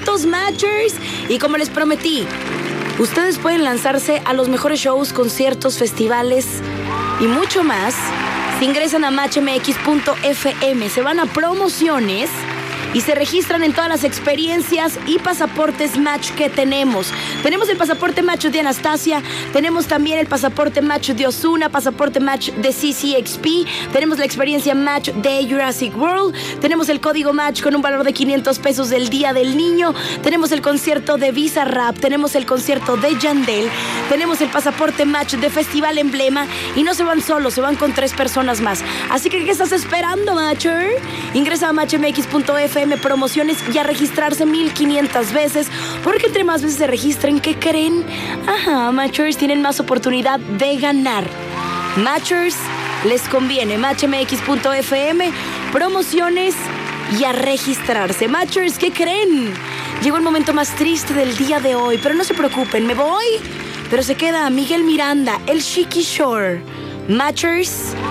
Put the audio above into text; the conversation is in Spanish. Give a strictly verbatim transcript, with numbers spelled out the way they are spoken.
puntos, Matchers. Y como les prometí, ustedes pueden lanzarse a los mejores shows, conciertos, festivales y mucho más. Si ingresan a match m x punto f m, se van a promociones y se registran en todas las experiencias y pasaportes Match que tenemos. Tenemos el pasaporte Match de Anastasia, tenemos también el pasaporte Match de Ozuna, pasaporte Match de C C X P, tenemos la experiencia Match de Jurassic World, tenemos el código Match con un valor de quinientos pesos del Día del Niño, tenemos el concierto de Visa Rap, tenemos el concierto de Yandel, tenemos el pasaporte Match de Festival Emblema y no se van solos, se van con tres personas más. Así que, ¿qué estás esperando, Matcher? Ingresa a match m x punto f m promociones y a registrarse mil quinientas veces, porque entre más veces se registren, ¿qué creen? Ajá, Matchers tienen más oportunidad de ganar. Matchers, les conviene. match m x punto f m, promociones y a registrarse. Matchers, ¿qué creen? Llegó el momento más triste del día de hoy, pero no se preocupen, me voy, pero se queda Miguel Miranda, el Chiqui Shore. Matchers,